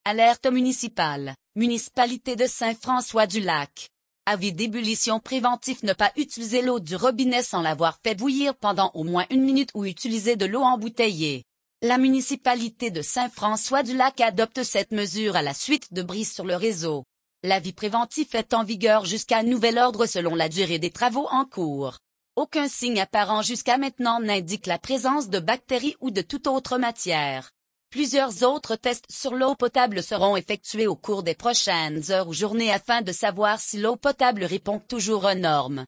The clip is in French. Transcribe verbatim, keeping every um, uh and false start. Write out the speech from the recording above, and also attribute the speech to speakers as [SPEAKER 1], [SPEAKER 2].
[SPEAKER 1] Alerte municipale, municipalité de Saint-François-du-Lac. Avis d'ébullition préventif: ne pas utiliser l'eau du robinet sans l'avoir fait bouillir pendant au moins une minute ou utiliser de l'eau embouteillée. La municipalité de Saint-François-du-Lac adopte cette mesure à la suite de brises sur le réseau. L'avis préventif est en vigueur jusqu'à nouvel ordre selon la durée des travaux en cours. Aucun signe apparent jusqu'à maintenant n'indique la présence de bactéries ou de toute autre matière. Plusieurs autres tests sur l'eau potable seront effectués au cours des prochaines heures ou journées afin de savoir si l'eau potable répond toujours aux normes.